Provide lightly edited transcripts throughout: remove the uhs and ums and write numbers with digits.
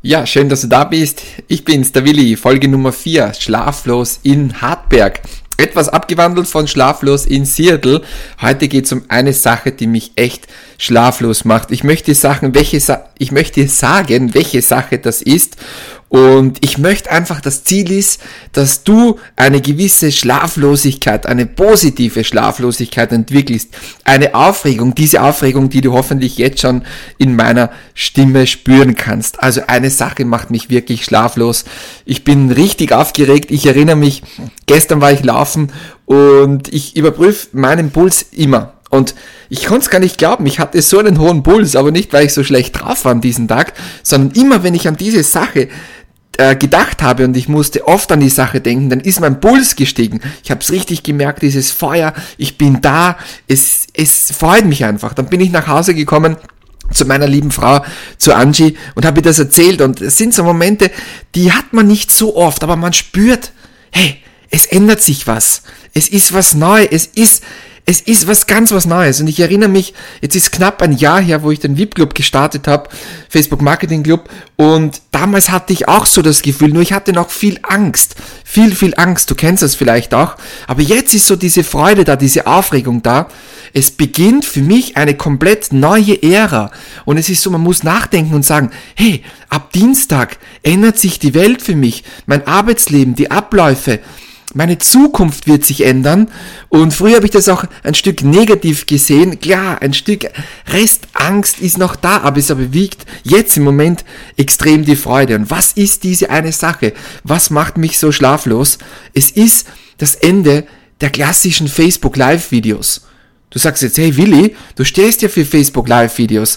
Ja, schön, dass du da bist. Ich bin's, der Willi, Folge Nummer 4, Schlaflos in Hartberg. Etwas abgewandelt von Schlaflos in Seattle. Heute geht's um eine Sache, die mich echt schlaflos macht. Ich möchte sagen, welche Sache das ist. Und ich möchte einfach, das Ziel ist, dass du eine gewisse Schlaflosigkeit, eine positive Schlaflosigkeit entwickelst. Eine Aufregung, diese Aufregung, die du hoffentlich jetzt schon in meiner Stimme spüren kannst. Also eine Sache macht mich wirklich schlaflos. Ich bin richtig aufgeregt. Ich erinnere mich, gestern war ich laufen und ich überprüfe meinen Puls immer. Und ich konnte es gar nicht glauben, ich hatte so einen hohen Puls, aber nicht, weil ich so schlecht drauf war an diesem Tag, sondern immer, wenn ich an diese Sache gedacht habe und ich musste oft an die Sache denken, dann ist mein Puls gestiegen. Ich habe es richtig gemerkt, dieses Feuer, ich bin da, es freut mich einfach. Dann bin ich nach Hause gekommen zu meiner lieben Frau, zu Angie, und habe ihr das erzählt, und es sind so Momente, die hat man nicht so oft, aber man spürt, hey, es ändert sich was, es ist was Neues, es ist was Neues. Und ich erinnere mich, jetzt ist knapp ein Jahr her, wo ich den VIP-Club gestartet habe, Facebook Marketing Club, und damals hatte ich auch so das Gefühl, nur ich hatte noch viel Angst, viel Angst, du kennst das vielleicht auch, aber jetzt ist so diese Freude da, diese Aufregung da. Es beginnt für mich eine komplett neue Ära, und es ist so, man muss nachdenken und sagen, hey, ab Dienstag ändert sich die Welt für mich, mein Arbeitsleben, die Abläufe, meine Zukunft wird sich ändern. Und früher habe ich das auch ein Stück negativ gesehen. Klar, ein Stück Restangst ist noch da, aber es bewegt jetzt im Moment extrem die Freude. Und was ist diese eine Sache? Was macht mich so schlaflos? Es ist das Ende der klassischen Facebook Live-Videos. Du sagst jetzt, hey Willi, du stehst ja für Facebook Live-Videos.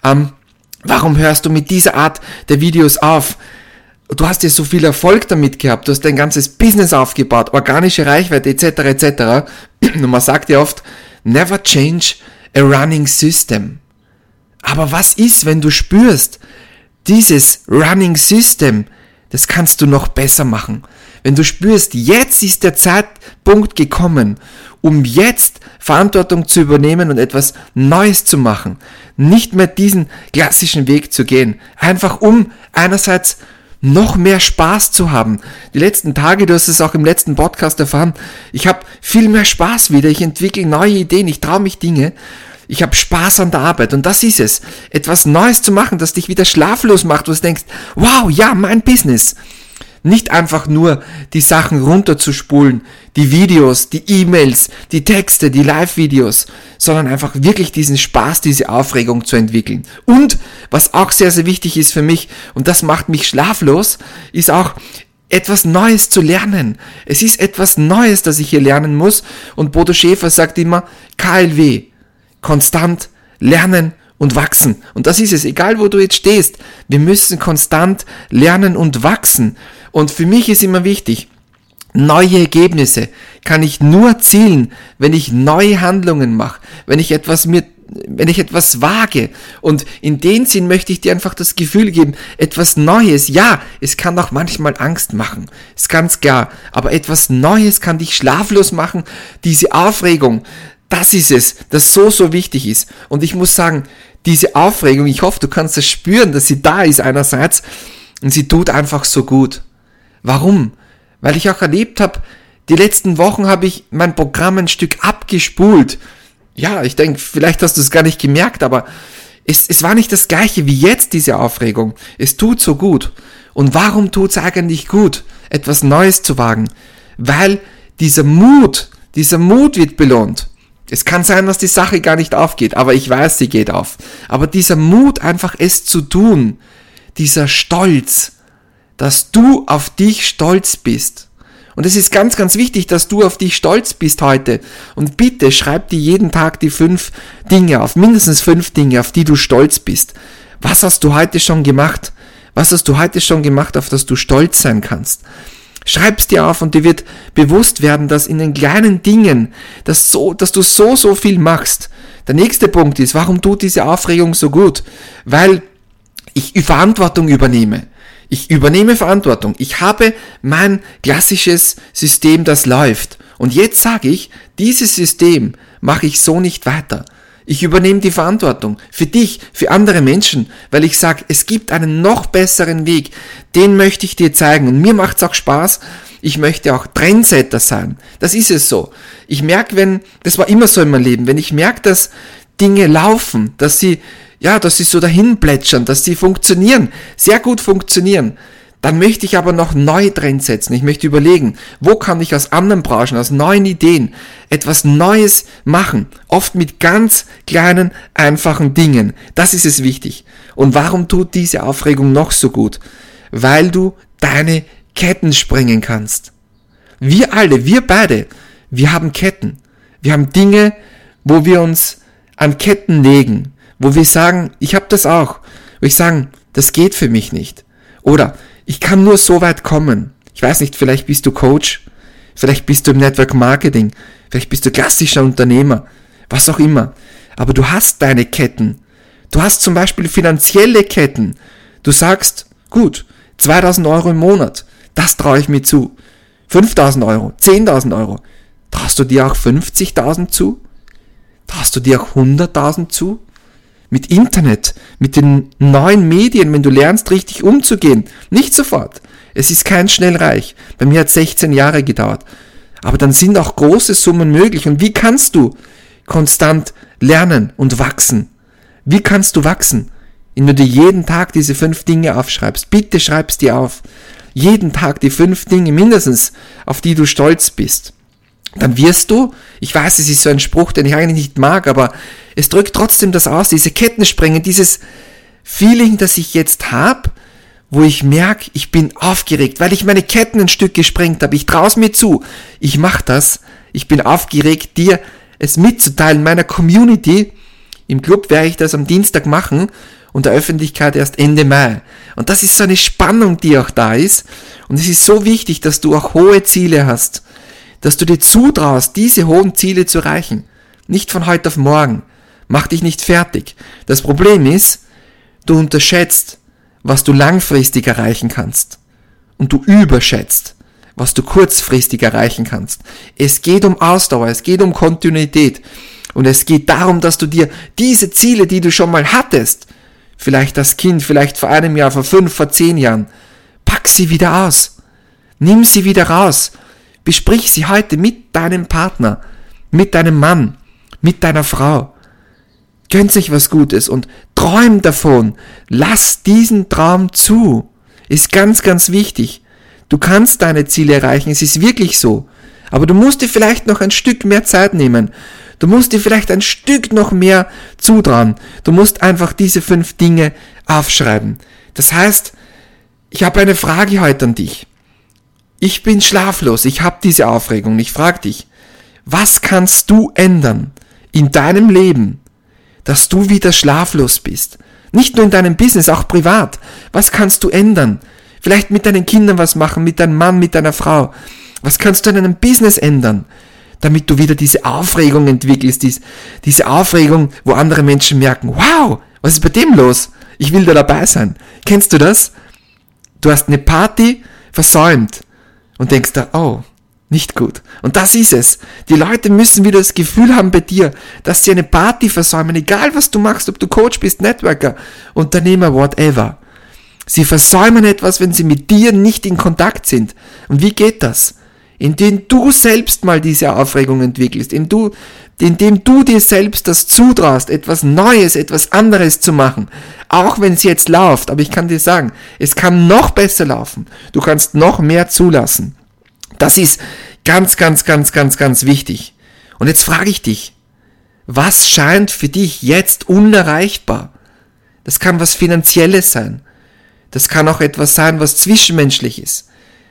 Warum hörst du mit dieser Art der Videos auf? Du hast ja so viel Erfolg damit gehabt, du hast dein ganzes Business aufgebaut, organische Reichweite etc. Und man sagt ja oft, never change a running system. Aber was ist, wenn du spürst, dieses Running System, das kannst du noch besser machen. Wenn du spürst, jetzt ist der Zeitpunkt gekommen, um jetzt Verantwortung zu übernehmen und etwas Neues zu machen. Nicht mehr diesen klassischen Weg zu gehen. Einfach um einerseits noch mehr Spaß zu haben. Die letzten Tage, du hast es auch im letzten Podcast erfahren, ich habe viel mehr Spaß wieder, ich entwickle neue Ideen, ich traue mich Dinge, ich habe Spaß an der Arbeit, und das ist es. Etwas Neues zu machen, das dich wieder schlaflos macht, wo du denkst, wow, ja, mein Business. Nicht einfach nur die Sachen runterzuspulen, die Videos, die E-Mails, die Texte, die Live-Videos, sondern einfach wirklich diesen Spaß, diese Aufregung zu entwickeln. Und was auch sehr, sehr wichtig ist für mich, und das macht mich schlaflos, ist auch etwas Neues zu lernen. Es ist etwas Neues, das ich hier lernen muss, und Bodo Schäfer sagt immer, KLW, konstant lernen und wachsen. Und das ist es, egal wo du jetzt stehst. Wir müssen konstant lernen und wachsen. Und für mich ist immer wichtig, neue Ergebnisse kann ich nur erzielen, wenn ich neue Handlungen mache, wenn ich etwas wage. Und in dem Sinn möchte ich dir einfach das Gefühl geben, etwas Neues, ja, es kann auch manchmal Angst machen, ist ganz klar, aber etwas Neues kann dich schlaflos machen, diese Aufregung, das ist es, das so wichtig ist. Und ich muss sagen, diese Aufregung, ich hoffe, du kannst das spüren, dass sie da ist einerseits, und sie tut einfach so gut. Warum? Weil ich auch erlebt habe, die letzten Wochen habe ich mein Programm ein Stück abgespult. Ja, ich denke, vielleicht hast du es gar nicht gemerkt, aber es war nicht das Gleiche wie jetzt, diese Aufregung. Es tut so gut. Und warum tut es eigentlich gut, etwas Neues zu wagen? Weil dieser Mut wird belohnt. Es kann sein, dass die Sache gar nicht aufgeht, aber ich weiß, sie geht auf. Aber dieser Mut, einfach es zu tun, dieser Stolz, dass du auf dich stolz bist. Und es ist ganz, ganz wichtig, dass du auf dich stolz bist heute. Und bitte schreib dir jeden Tag die 5 Dinge auf, mindestens 5 Dinge, auf die du stolz bist. Was hast du heute schon gemacht? Was hast du heute schon gemacht, auf das du stolz sein kannst? Schreib's dir auf, und dir wird bewusst werden, dass in den kleinen Dingen, dass du so viel machst. Der nächste Punkt ist, warum tut diese Aufregung so gut? Weil ich Verantwortung übernehme. Ich übernehme Verantwortung. Ich habe mein klassisches System, das läuft. Und jetzt sage ich, dieses System mache ich so nicht weiter. Ich übernehme die Verantwortung für dich, für andere Menschen, weil ich sage, es gibt einen noch besseren Weg, den möchte ich dir zeigen. Und mir macht es auch Spaß, ich möchte auch Trendsetter sein. Das ist es so. Ich merke, das war immer so in meinem Leben, wenn ich merke, dass Dinge laufen, dass sie so dahin plätschern, dass sie funktionieren, sehr gut funktionieren, dann möchte ich aber noch neue Trends setzen. Ich möchte überlegen, wo kann ich aus anderen Branchen, aus neuen Ideen etwas Neues machen. Oft mit ganz kleinen, einfachen Dingen. Das ist es wichtig. Und warum tut diese Aufregung noch so gut? Weil du deine Ketten sprengen kannst. Wir beide, wir haben Ketten. Wir haben Dinge, wo wir uns an Ketten legen, wo wir sagen, ich habe das auch. Wo ich sagen, das geht für mich nicht. Oder ich kann nur so weit kommen. Ich weiß nicht, vielleicht bist du Coach, vielleicht bist du im Network Marketing, vielleicht bist du klassischer Unternehmer, was auch immer. Aber du hast deine Ketten. Du hast zum Beispiel finanzielle Ketten. Du sagst, gut, 2.000 Euro im Monat, das traue ich mir zu. 5.000 Euro, 10.000 Euro. Traust du dir auch 50.000 zu? Traust du dir auch 100.000 zu? Mit Internet, mit den neuen Medien, wenn du lernst, richtig umzugehen. Nicht sofort. Es ist kein Schnellreich. Bei mir hat 16 Jahre gedauert. Aber dann sind auch große Summen möglich. Und wie kannst du konstant lernen und wachsen? Wie kannst du wachsen? Indem du jeden Tag diese 5 Dinge aufschreibst. Bitte schreib's dir auf. Jeden Tag die 5 Dinge mindestens, auf die du stolz bist. Dann wirst du, ich weiß, es ist so ein Spruch, den ich eigentlich nicht mag, aber es drückt trotzdem das aus, diese Ketten sprengen, dieses Feeling, das ich jetzt habe, wo ich merke, ich bin aufgeregt, weil ich meine Ketten ein Stück gesprengt habe. Ich traue es mir zu. Ich mache das. Ich bin aufgeregt, dir es mitzuteilen, meiner Community. Im Club werde ich das am Dienstag machen und der Öffentlichkeit erst Ende Mai. Und das ist so eine Spannung, die auch da ist. Und es ist so wichtig, dass du auch hohe Ziele hast. Dass du dir zutraust, diese hohen Ziele zu erreichen. Nicht von heute auf morgen. Mach dich nicht fertig. Das Problem ist, du unterschätzt, was du langfristig erreichen kannst. Und du überschätzt, was du kurzfristig erreichen kannst. Es geht um Ausdauer, es geht um Kontinuität. Und es geht darum, dass du dir diese Ziele, die du schon mal hattest, vielleicht als Kind, vielleicht vor einem Jahr, vor 5, vor 10 Jahren, pack sie wieder aus. Nimm sie wieder raus. Besprich sie heute mit deinem Partner, mit deinem Mann, mit deiner Frau. Gönn sich was Gutes und träum davon. Lass diesen Traum zu. Ist ganz, ganz wichtig. Du kannst deine Ziele erreichen, es ist wirklich so. Aber du musst dir vielleicht noch ein Stück mehr Zeit nehmen. Du musst dir vielleicht ein Stück noch mehr zutrauen. Du musst einfach diese 5 Dinge aufschreiben. Das heißt, ich habe eine Frage heute an dich. Ich bin schlaflos, ich habe diese Aufregung. Ich frage dich, was kannst du ändern in deinem Leben, dass du wieder schlaflos bist? Nicht nur in deinem Business, auch privat. Was kannst du ändern? Vielleicht mit deinen Kindern was machen, mit deinem Mann, mit deiner Frau. Was kannst du in deinem Business ändern, damit du wieder diese Aufregung entwickelst, diese Aufregung, wo andere Menschen merken, wow, was ist bei dem los? Ich will da dabei sein. Kennst du das? Du hast eine Party versäumt. Und denkst da, oh, nicht gut. Und das ist es. Die Leute müssen wieder das Gefühl haben bei dir, dass sie eine Party versäumen, egal was du machst, ob du Coach bist, Networker, Unternehmer, whatever. Sie versäumen etwas, wenn sie mit dir nicht in Kontakt sind. Und wie geht das? Indem du selbst mal diese Aufregung entwickelst, indem du dir selbst das zutraust, etwas Neues, etwas anderes zu machen. Auch wenn es jetzt läuft, aber ich kann dir sagen, es kann noch besser laufen. Du kannst noch mehr zulassen. Das ist ganz, ganz, ganz, ganz, ganz wichtig. Und jetzt frage ich dich, was scheint für dich jetzt unerreichbar? Das kann was Finanzielles sein. Das kann auch etwas sein, was zwischenmenschlich ist.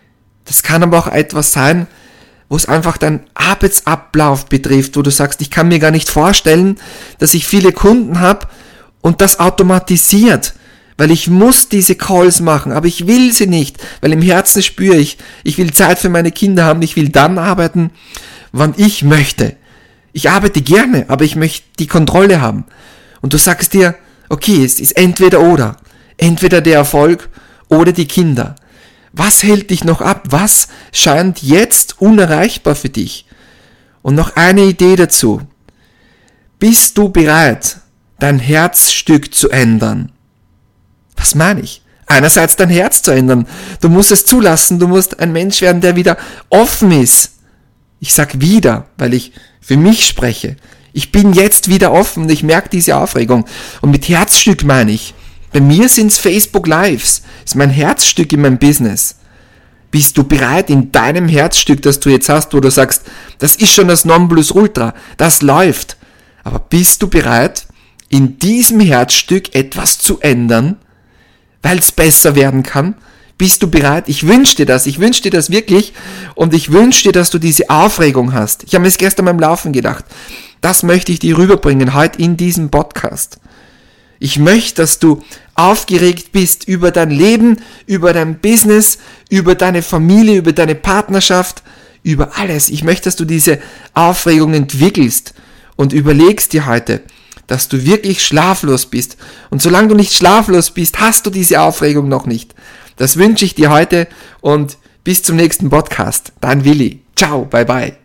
Das kann aber auch etwas sein, wo es einfach deinen Arbeitsablauf betrifft, wo du sagst, ich kann mir gar nicht vorstellen, dass ich viele Kunden habe und das automatisiert, weil ich muss diese Calls machen, aber ich will sie nicht, weil im Herzen spüre ich will Zeit für meine Kinder haben, ich will dann arbeiten, wann ich möchte. Ich arbeite gerne, aber ich möchte die Kontrolle haben. Und du sagst dir, okay, es ist entweder oder. Entweder der Erfolg oder die Kinder. Was hält dich noch ab? Was scheint jetzt unerreichbar für dich? Und noch eine Idee dazu. bist du bereit, dein Herzstück zu ändern? Was meine ich? Einerseits dein Herz zu ändern. Du musst es zulassen, du musst ein Mensch werden, der wieder offen ist. Ich sag wieder, weil ich für mich spreche. Ich bin jetzt wieder offen und ich merke diese Aufregung. Und mit Herzstück meine ich, bei mir sind's Facebook Lives. Das ist mein Herzstück in meinem Business. Bist du bereit in deinem Herzstück, das du jetzt hast, wo du sagst, das ist schon das Nonplusultra, das läuft. Aber bist du bereit, in diesem Herzstück etwas zu ändern, weil es besser werden kann? Bist du bereit? Ich wünsche dir das wirklich und ich wünsche dir, dass du diese Aufregung hast. Ich habe mir das gestern beim Laufen gedacht. Das möchte ich dir rüberbringen, heute in diesem Podcast. Ich möchte, dass du aufgeregt bist über dein Leben, über dein Business, über deine Familie, über deine Partnerschaft, über alles. Ich möchte, dass du diese Aufregung entwickelst und überlegst dir heute, dass du wirklich schlaflos bist. Und solange du nicht schlaflos bist, hast du diese Aufregung noch nicht. Das wünsche ich dir heute und bis zum nächsten Podcast. Dein Willi. Ciao, bye bye.